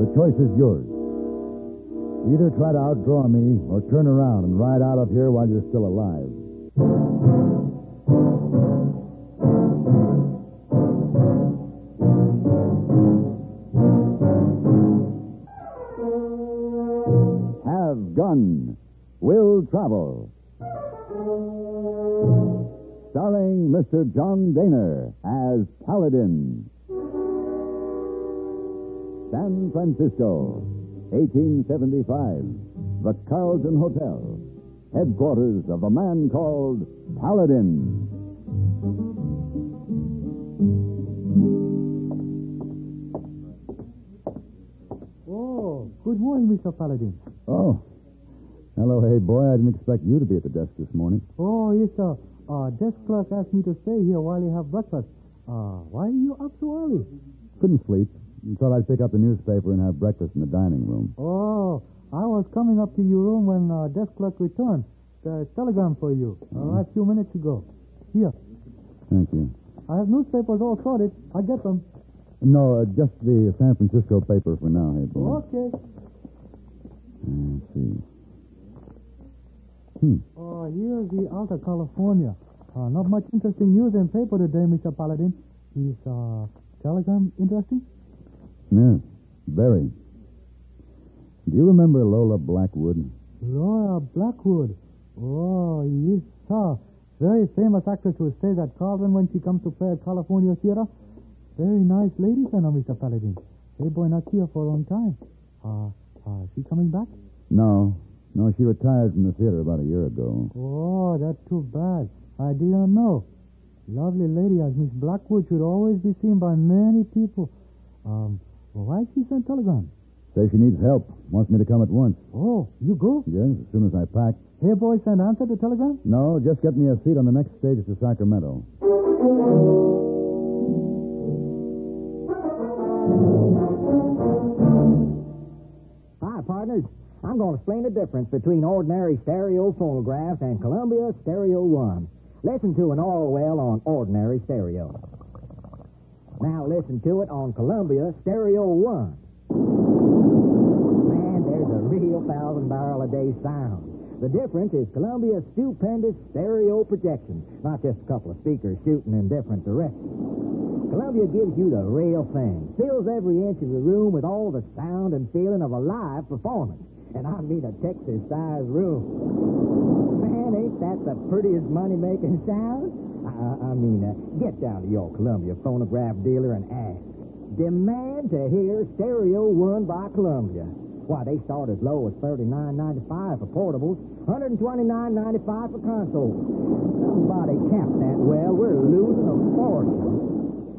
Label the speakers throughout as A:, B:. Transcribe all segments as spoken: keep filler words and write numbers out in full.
A: The choice is yours. Either try to outdraw me or turn around and ride out of here while you're still alive. Have Gun. Will Travel. Starring Mister John Daner as Paladin. San Francisco, eighteen seventy-five. The Carlton Hotel. Headquarters of the man called Paladin.
B: Oh, good morning, Mister Paladin.
A: Oh. Hello, hey, boy. I didn't expect you to be at the desk this morning.
B: Oh, yes, sir. Uh, desk clerk asked me to stay here while you have breakfast. Uh, why are you up so early?
A: Couldn't sleep. Thought I'd pick up the newspaper and have breakfast in the dining room.
B: Oh, I was coming up to your room when uh, desk clerk returned. The telegram for you. Uh, a few minutes ago. Here.
A: Thank you.
B: I have newspapers all sorted. I get them.
A: No, uh, just the San Francisco paper for now, hey, boy.
B: Okay.
A: Let's see. Hmm.
B: Oh, here's the Alta California. Uh, not much interesting news in paper today, Mister Paladin. Is uh, telegram interesting?
A: Yes, very. Do you remember Lola Blackwood?
B: Laura Blackwood. Oh, yes, sir. Very famous actress who stays at Carlton when she comes to play at California Theater. Very nice lady, then, Mister Paladin. Hey, boy, not here for a long time. Uh, uh, she coming back?
A: No. No, she retired from the theater about a year ago.
B: Oh, that's too bad. I didn't know. Lovely lady as Miss Blackwood should always be seen by many people. Um, well, why she sent telegram?
A: Says she needs help. Wants me to come at once.
B: Oh, you go?
A: Yes, as soon as I pack.
B: Hey, boy, send answer to telegram?
A: No, just get me a seat on the next stage to Sacramento.
C: Hi, partners. I'm going to explain the difference between ordinary stereo phonographs and Columbia Stereo One. Listen to an Orwell on ordinary stereo. Now listen to it on Columbia Stereo One. Man, there's a real thousand barrel a day sound. The difference is Columbia's stupendous stereo projection, not just a couple of speakers shooting in different directions. Columbia gives you the real thing, fills every inch of the room with all the sound and feeling of a live performance. And I mean a Texas-sized room. Man, ain't that the prettiest money-making sound? I, I mean, uh, get down to your Columbia phonograph dealer and ask. Demand to hear Stereo One by Columbia. Why, they start as low as thirty-nine ninety-five for portables, one hundred twenty-nine ninety-five for consoles. Somebody capped that well. We're losing a fortune.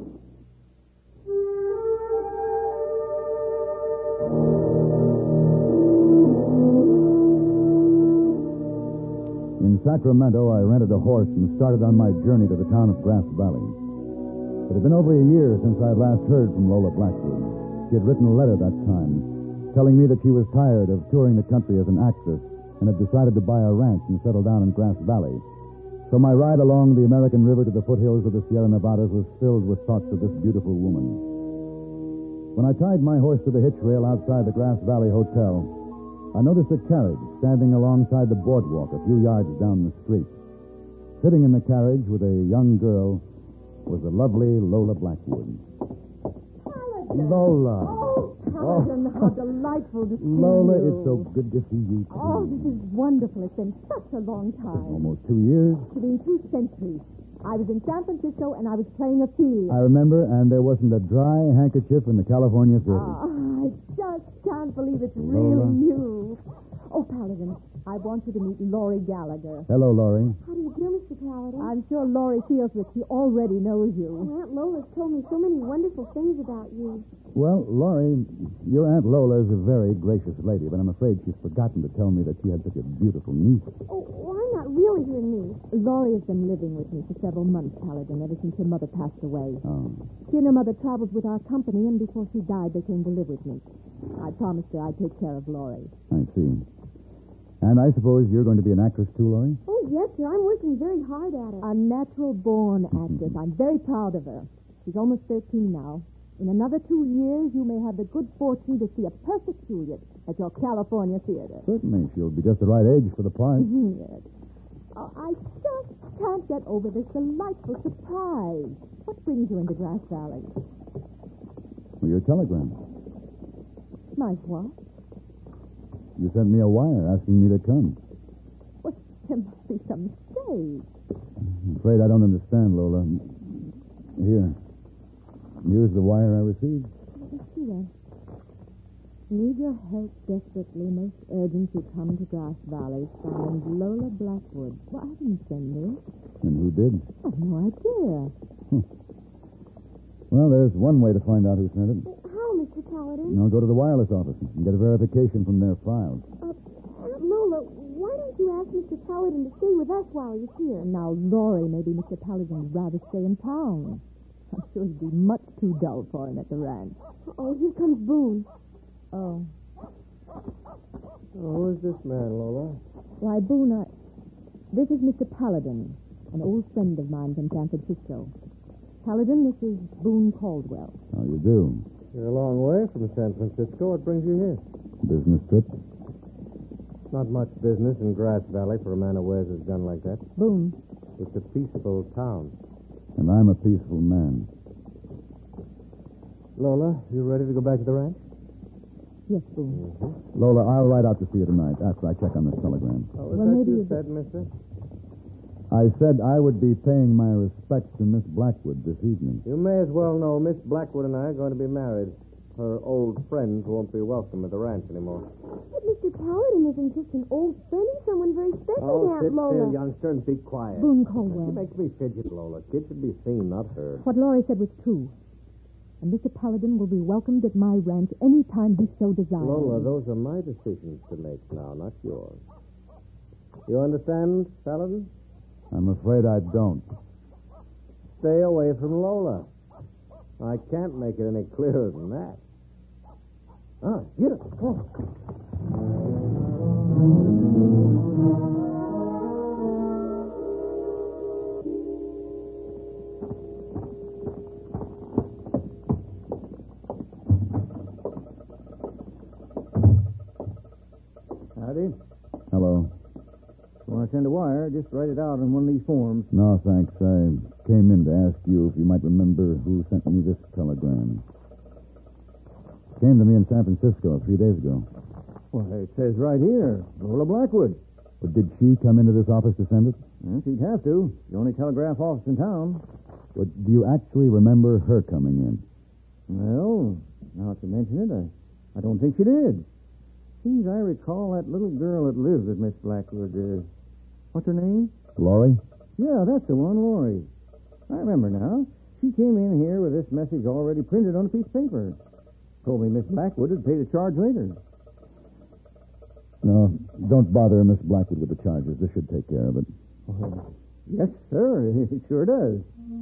A: In Sacramento, I rented a horse and started on my journey to the town of Grass Valley. It had been over a year since I had last heard from Lola Blackwood. She had written a letter that time, telling me that she was tired of touring the country as an actress and had decided to buy a ranch and settle down in Grass Valley. So my ride along the American River to the foothills of the Sierra Nevadas was filled with thoughts of this beautiful woman. When I tied my horse to the hitch rail outside the Grass Valley Hotel, I noticed a carriage standing alongside the boardwalk a few yards down the street. Sitting in the carriage with a young girl was the lovely Lola Blackwood.
D: Paladin.
A: Lola.
D: Oh, Paladin,
A: Oh.
D: how delightful to see
A: Lola,
D: you.
A: it's so good to see you, too.
D: Oh, this is wonderful. It's been such a long time.
A: Almost two years.
D: It's been two centuries. I was in San Francisco, and I was playing a field.
A: I remember, and there wasn't a dry handkerchief in the California Theater.
D: Oh, I just can't believe it's
A: Lola.
D: really you. Oh, Paladin, I want you to meet Laurie Gallagher.
A: Hello, Laurie.
D: How do you do, Mister Paladin? I'm sure Laurie feels that she already knows you.
E: Oh, Aunt Lola's told me so many wonderful things about you.
A: Well, Laurie, your Aunt Lola is a very gracious lady, but I'm afraid she's forgotten to tell me that she had such a beautiful niece.
E: Oh, well, I'm not really her niece.
D: Laurie has been living with me for several months, Paladin, ever since her mother passed away.
A: Oh.
D: She and her mother traveled with our company, and before she died, they came to live with me. I promised her I'd take care of Laurie.
A: I see. And I suppose you're going to be an actress too, Laurie?
E: Oh, yes, sir. I'm working very hard at it.
D: A natural-born actress. I'm very proud of her. She's almost thirteen now. In another two years, you may have the good fortune to see a perfect Juliet at your California theater.
A: Certainly, she'll be just the right age for the part.
D: Yes. Oh, I just can't get over this delightful surprise. What brings you into Grass Valley?
A: Well, your telegram.
D: My what?
A: You sent me a wire asking me to come.
D: Well, there must be some mistake.
A: I'm afraid I don't understand, Lola. Here. Here's the wire I received.
D: Let me see that. Need your help desperately, most urgent to come to Grass Valley. Signed Lola Blackwood. Well, I didn't send this.
A: And who did?
D: I have no idea.
A: Well, there's one way to find out who sent it.
E: How, Mister Paladin?
A: I'll go to the wireless office and get a verification from their files.
E: Uh, Aunt Lola, why don't you ask Mister Paladin to stay with us while he's here?
D: Now, Laurie, maybe Mister Paladin would rather stay in town. I'm sure he'd be much too dull for him at the ranch.
E: Oh, here comes Boone.
D: Oh.
F: Who is this man, Lola?
D: Why, Boone, I... This is Mister Paladin, an old friend of mine from San Francisco. Paladin, this is Boone Caldwell.
A: How you do?
F: You're a long way from San Francisco. What brings you here?
A: Business trip?
F: Not much business in Grass Valley for a man who wears his gun like that.
D: Boone.
F: It's a peaceful town.
A: And I'm a peaceful man.
F: Lola, you ready to go back to the ranch?
D: Yes, Boone.
F: Mm-hmm.
A: Lola, I'll ride out to see you tonight after I check on this telegram.
F: Oh, is
D: Well,
F: that
D: maybe
F: you
D: you-
F: said, mister?
A: I said I would be paying my respects to Miss Blackwood this evening.
F: You may as well know Miss Blackwood and I are going to be married. Her old friends won't be welcome at the ranch anymore.
E: But Mister Paladin isn't just an old friend. He's someone very special
F: Oh,
E: to Aunt
F: sit
E: Lola.
F: still, youngster, and be quiet.
D: Boone
F: She
D: Caldwell.
F: makes me fidget, Lola. Kid should be seen, not her.
D: What Laurie said was true. And Mister Paladin will be welcomed at my ranch any time he so desires.
F: Lola, those are my decisions to make now, not yours. You understand, Paladin?
A: I'm afraid I don't.
F: Stay away from Lola. I can't make it any clearer than that. Ah, get it. Come on.
C: Howdy.
A: Hello.
C: Want to send a wire? Just write it out on one of these forms.
A: No, thanks. I came in to ask you if you might remember who sent me this telegram. Came to me in San Francisco three days ago.
C: Well, it says right here, Lola Blackwood.
A: But did she come into this office to send it?
C: Well, she'd have to. The only telegraph office in town.
A: But do you actually remember her coming in?
C: Well, now that you mention it, I, I don't think she did. Seems I recall that little girl that lives with Miss Blackwood. Uh, what's her name?
A: Laurie?
C: Yeah, that's the one, Laurie. I remember now. She came in here with this message already printed on a piece of paper. Told me Miss Blackwood would pay the charge later.
A: No, don't bother Miss Blackwood with the charges. This should take care of it.
C: Oh, yes, sir. It sure does.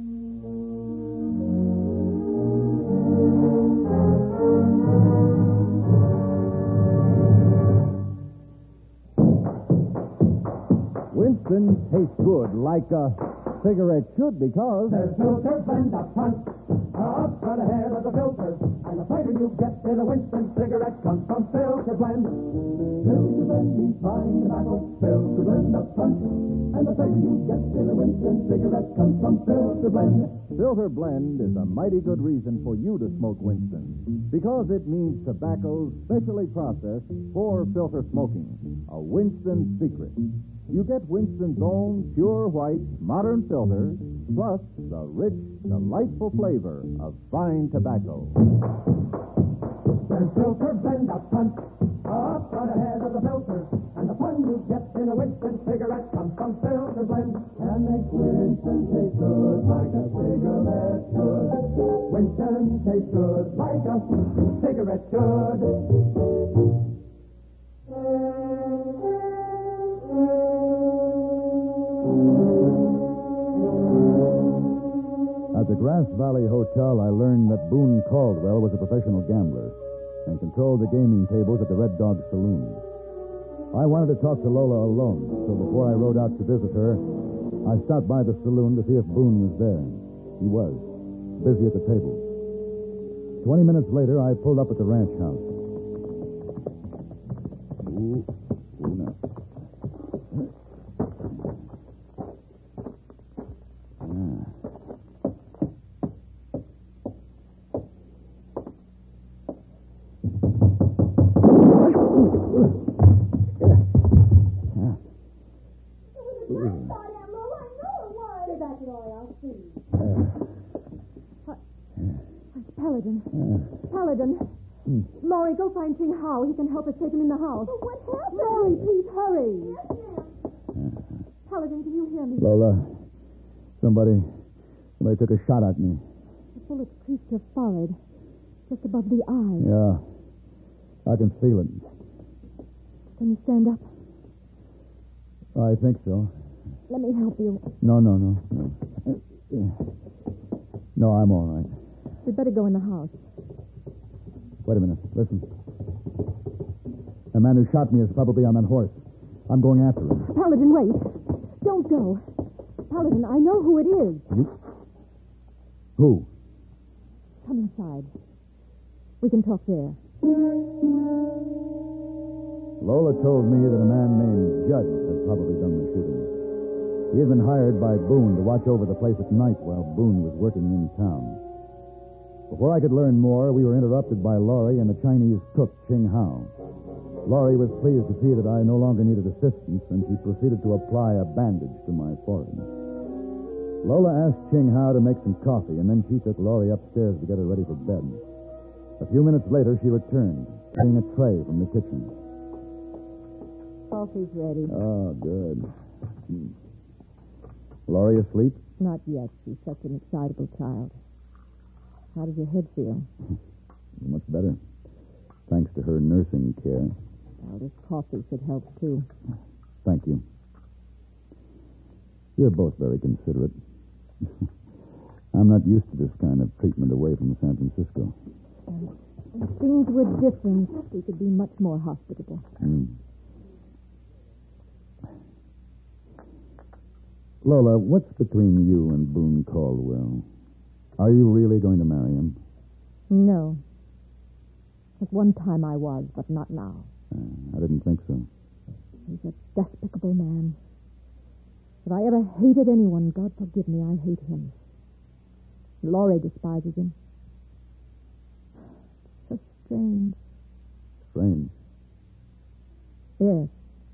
A: Winston tastes good, like a cigarette should, because...
G: There's filter blend up front, up right ahead of the filter, and the flavor you get in a Winston cigarette comes from Filter Blend. Filter Blend means fine tobacco, Filter Blend up front, and the flavor you get in a Winston cigarette comes from Filter Blend.
A: Filter Blend is a mighty good reason for you to smoke Winston, because it means tobacco specially processed for filter smoking. A Winston secret. You get Winston's own pure white modern filter, plus the rich, delightful flavor of fine tobacco.
G: There's Filter Blend up front, up right ahead of the filter, and the fun you get in a Winston cigarette comes from Filter Blend. And makes Winston taste good like a cigarette should. Winston tastes good like a cigarette should.
A: At the Grass Valley Hotel, I learned that Boone Caldwell was a professional gambler and controlled the gaming tables at the Red Dog Saloon. I wanted to talk to Lola alone, so before I rode out to visit her, I stopped by the saloon to see if Boone was there. He was, busy at the table. Twenty minutes later, I pulled up at the ranch house. Ooh, ooh, now.
D: Paladin. Uh, Paladin. Hmm. Laurie, go find Ching Hao. He can help us take him in the house.
E: But what happened?
D: Laurie, please hurry.
E: Yes, ma'am.
A: Uh,
D: Paladin, can you hear me?
A: Lola, somebody, somebody took a shot at me.
D: The bullet creased your forehead, just above the eye.
A: Yeah, I can feel it.
D: Can you stand up?
A: I think so.
D: Let me help you.
A: No, no, no, no. No, I'm all right.
D: We'd better go in the house.
A: Wait a minute. Listen. The man who shot me is probably on that horse. I'm going after him.
D: Paladin, wait. Don't go. Paladin, I know who it is.
A: You? Who?
D: Come inside. We can talk there.
A: Lola told me that a man named Judd had probably done the shooting. He had been hired by Boone to watch over the place at night while Boone was working in town. Before I could learn more, we were interrupted by Laurie and the Chinese cook, Ching Hao. Laurie was pleased to see that I no longer needed assistance, and she proceeded to apply a bandage to my forehead. Lola asked Ching Hao to make some coffee, and then she took Laurie upstairs to get her ready for bed. A few minutes later, she returned, carrying a tray from the kitchen.
D: Coffee's ready.
A: Oh, good. Hmm. Laurie asleep?
D: Not yet. She's such an excitable child. How does your head feel?
A: Much better. Thanks to her nursing care.
D: Well, this coffee should help, too.
A: Thank you. You're both very considerate. I'm not used to this kind of treatment away from San Francisco.
D: Uh, if things were different, we could be much more hospitable.
A: Mm. Lola, what's between you and Boone Caldwell? Are you really going to marry him?
D: No. At one time I was, but not now.
A: Uh, I didn't think so.
D: He's a despicable man. If I ever hated anyone, God forgive me, I hate him. Laurie despises him. So strange.
A: Strange?
D: Yes.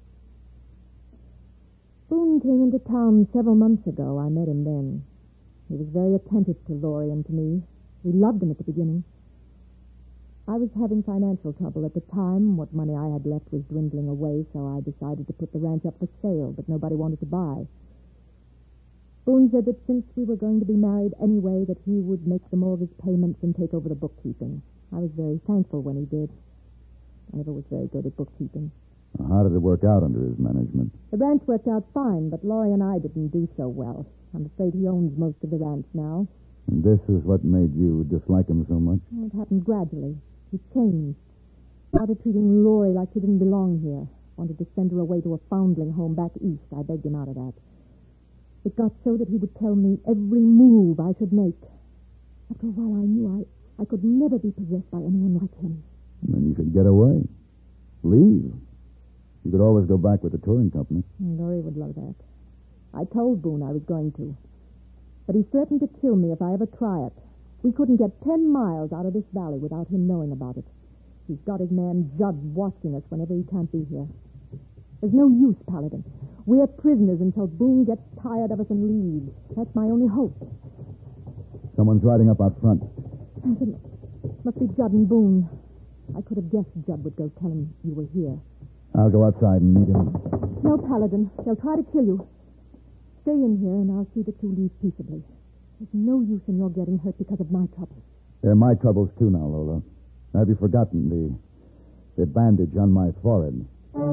D: Boone came into town several months ago. I met him then. He was very attentive to Laurie and to me. We loved him at the beginning. I was having financial trouble at the time. What money I had left was dwindling away, so I decided to put the ranch up for sale, but nobody wanted to buy. Boone said that since we were going to be married anyway, that he would make the mortgage payments and take over the bookkeeping. I was very thankful when he did. I never was very good at bookkeeping.
A: How did it work out under his management?
D: The ranch worked out fine, but Laurie and I didn't do so well. I'm afraid he owns most of the ranch now.
A: And this is what made you dislike him so much?
D: Well, it happened gradually. He changed. Started treating Laurie like she didn't belong here. Wanted to send her away to a foundling home back east. I begged him out of that. It got so that he would tell me every move I should make. After a while, I knew I, I could never be possessed by anyone like him.
A: Then you should get away. Leave. You could always go back with the touring company.
D: Laurie would love that. I told Boone I was going to. But he threatened to kill me if I ever try it. We couldn't get ten miles out of this valley without him knowing about it. He's got his man Judd watching us whenever he can't be here. There's no use, Paladin. We're prisoners until Boone gets tired of us and leaves. That's my only hope.
A: Someone's riding up out front.
D: Must be Judd and Boone. I could have guessed Judd would go tell him you were here.
A: I'll go outside and meet him.
D: No, Paladin. They'll try to kill you. Stay in here, and I'll see that you leave peaceably. There's no use in your getting hurt because of my troubles.
A: They're my troubles, too, now, Lola. Have you forgotten the, the bandage on my forehead?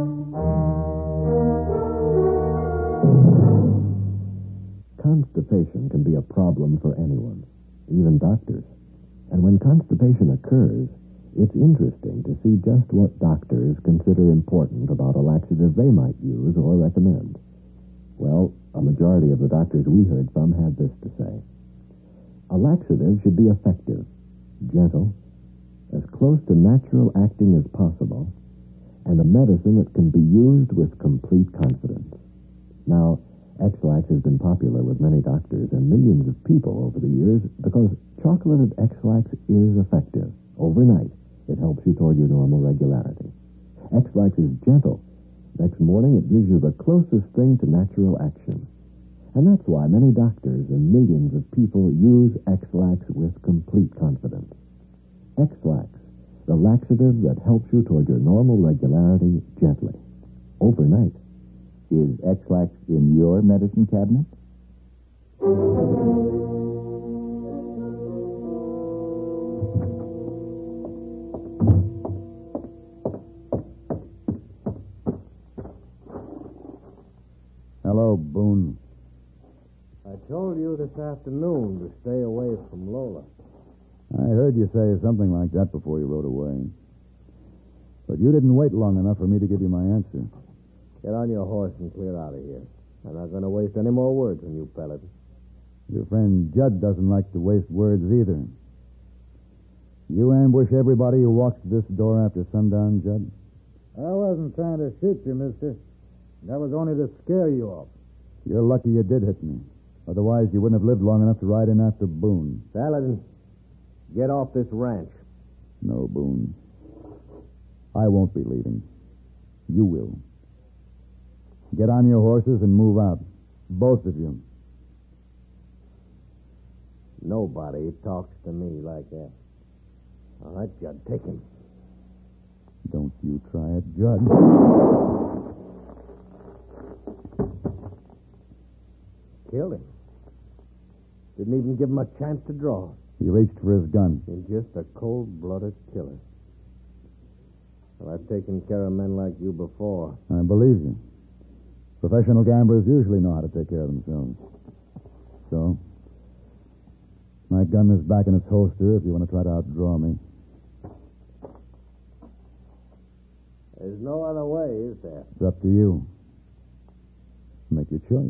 H: Constipation can be a problem for anyone, even doctors. And when constipation occurs, it's interesting to see just what doctors consider important about a laxative they might use or recommend. Well, a majority of the doctors we heard from had this to say. A laxative should be effective, gentle, as close to natural acting as possible, and a medicine that can be used with complete confidence. Now, X-Lax has been popular with many doctors and millions of people over the years because chocolated X-Lax is effective. Overnight, it helps you toward your normal regularity. X-Lax is gentle. Next morning, it gives you the closest thing to natural action. And that's why many doctors and millions of people use X-Lax with complete confidence. X-Lax, the laxative that helps you toward your normal regularity gently, overnight.
I: Is X-Lax in your medicine cabinet?
A: Hello, Boone.
F: I told you this afternoon to stay away from Lola.
A: I heard you say something like that before you rode away. But you didn't wait long enough for me to give you my answer.
F: Get on your horse and clear out of here. I'm not going to waste any more words on you, Paladin.
A: Your friend Judd doesn't like to waste words either. You ambush everybody who walks to this door after sundown, Judd?
B: I wasn't trying to shoot you, mister. That was only to scare you off.
A: You're lucky you did hit me. Otherwise, you wouldn't have lived long enough to ride in after Boone.
F: Paladin, get off this ranch.
A: No, Boone. I won't be leaving. You will. Get on your horses and move out. Both of you.
F: Nobody talks to me like that. All right, Judd, take him.
A: Don't you try it, Judd.
F: Killed him. Didn't even give him a chance to draw.
A: He reached for his gun.
F: He's just a cold-blooded killer. Well, I've taken care of men like you before.
A: I believe you. Professional gamblers usually know how to take care of themselves. So, my gun is back in its holster if you want to try to outdraw me.
F: There's no other way, is there?
A: It's up to you. Make your choice.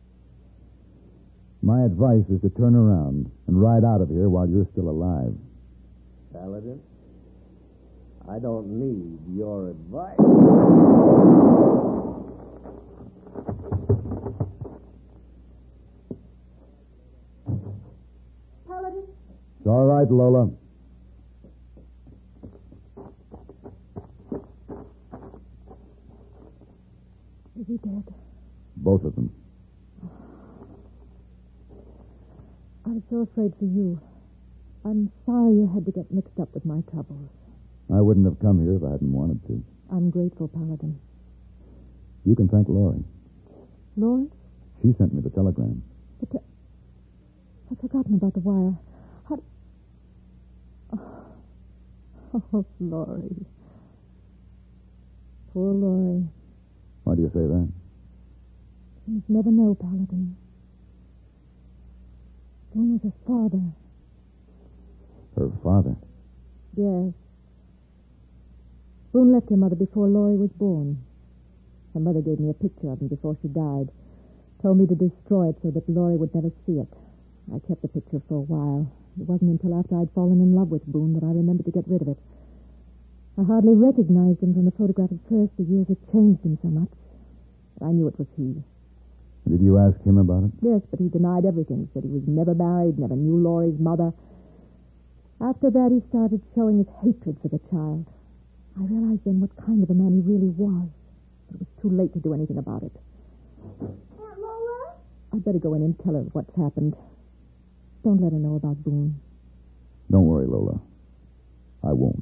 A: My advice is to turn around and ride out of here while you're still alive.
F: Paladin, I don't need your advice.
E: Paladin?
A: It's all right, Lola.
D: Is he dead?
A: Both of them.
D: I'm so afraid for you. I'm sorry you had to get mixed up with my troubles.
A: I wouldn't have come here if I hadn't wanted to.
D: I'm grateful, Paladin.
A: You can thank Laurie.
D: Lawrence?
A: She sent me the telegram.
D: The te- I've forgotten about the wire. How... Oh, oh, Laurie. Poor Laurie.
A: Why do you say that?
D: You must never know, Paladin. Boone was her father.
A: Her father?
D: Yes. Boone left her mother before Laurie was born. Her mother gave me a picture of him before she died. Told me to destroy it so that Laurie would never see it. I kept the picture for a while. It wasn't until after I'd fallen in love with Boone that I remembered to get rid of it. I hardly recognized him from the photograph at first. The years had changed him so much. But I knew it was he.
A: Did you ask him about it?
D: Yes, but he denied everything. Said he was never married, never knew Laurie's mother. After that, he started showing his hatred for the child. I realized then what kind of a man he really was. But it was too late to do anything about it.
E: Aunt Lola?
D: I'd better go in and tell her what's happened. Don't let her know about Boone.
A: Don't worry, Lola. I won't.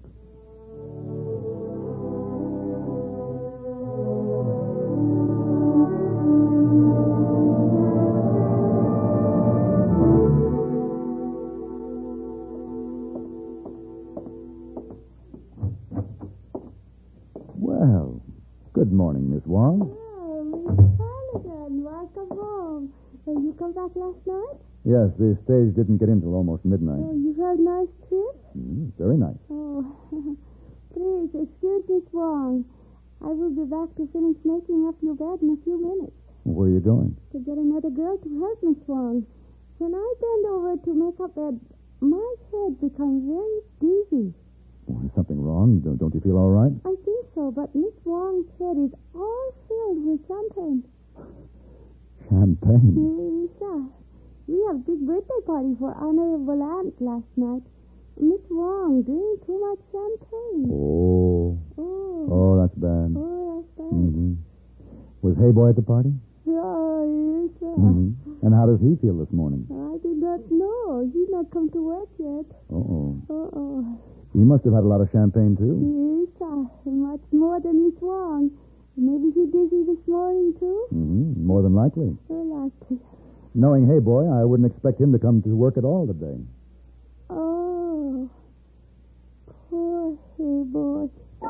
A: Well, good morning, Miss Wong.
E: Oh, Miss Paladin, welcome home. Uh, you come back last night?
A: Yes, the stage didn't get in till almost midnight.
E: Oh, you had a nice trip?
A: Mm, very nice.
E: Oh, please, excuse Miss Wong. I will be back to finish making up your bed in a few minutes.
A: Where are you going?
E: To get another girl to help Miss Wong. When I bend over to make up bed, my head becomes very dizzy.
A: Well, is something wrong? Don't, don't you feel all right?
E: I think so, but Miss Wong's head is all filled with champagne.
A: Champagne?
E: Yes, sir. We have a big birthday party for Honorable Aunt last night. Miss Wong drank too much champagne.
A: Oh.
E: Oh.
A: Oh, that's bad.
E: Oh, that's bad.
A: Mm-hmm. Was Hey Boy at the party?
E: Oh, yes, sir.
A: Mm-hmm. And how does he feel this morning?
E: I do not know. He's not come to work yet.
A: Uh-oh.
E: Uh-oh.
A: He must have had a lot of champagne, too.
E: Yes, sir. Much more than Miss Wong. Maybe he dizzy this morning, too?
A: Mm-hmm. More than likely.
E: Oh, likely.
A: Knowing Hey Boy, I wouldn't expect him to come to work at all today.
E: Oh. Poor Hey Boy.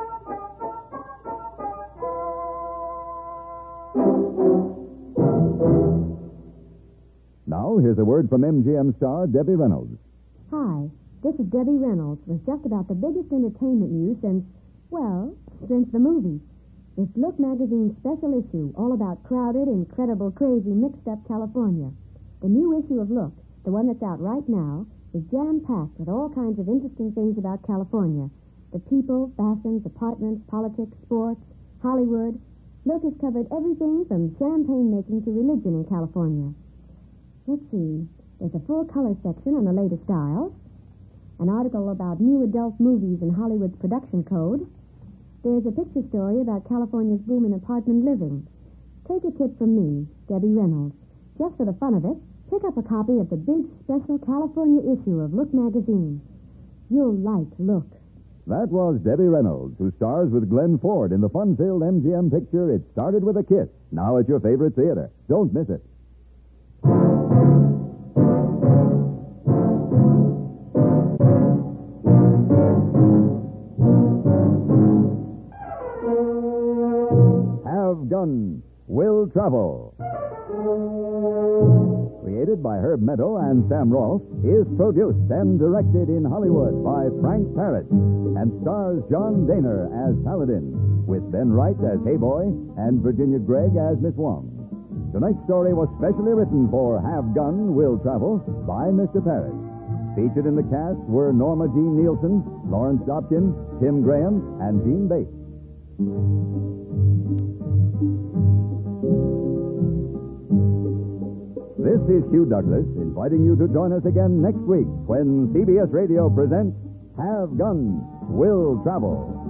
J: Now, here's a word from M G M star Debbie Reynolds.
D: Hi, this is Debbie Reynolds with just about the biggest entertainment news since, well, since the movies. It's Look Magazine's special issue, all about crowded, incredible, crazy, mixed-up California. The new issue of Look, the one that's out right now, is jam-packed with all kinds of interesting things about California. The people, fashions, apartments, politics, sports, Hollywood. Look has covered everything from champagne making to religion in California. Let's see. There's a full color section on the latest styles, an article about new adult movies and Hollywood's production code. There's a picture story about California's boom in apartment living. Take a tip from me, Debbie Reynolds. Just for the fun of it, pick up a copy of the big special California issue of Look magazine. You'll like Look.
J: That was Debbie Reynolds, who stars with Glenn Ford in the fun-filled M G M picture It Started With a Kiss, now at your favorite theater. Don't miss it. Have Gun Will Travel. Created by Herb Meadow and Sam Rolfe, is produced and directed in Hollywood by Frank Parrott and stars John Daner as Paladin, with Ben Wright as Hey Boy and Virginia Gregg as Miss Wong. Tonight's story was specially written for Have Gun Will Travel by Mister Parrott. Featured in the cast were Norma Jean Nielsen, Lawrence Dobkin, Tim Graham, and Jean Bates. This is Hugh Douglas inviting you to join us again next week when C B S Radio presents Have Gun Will Travel.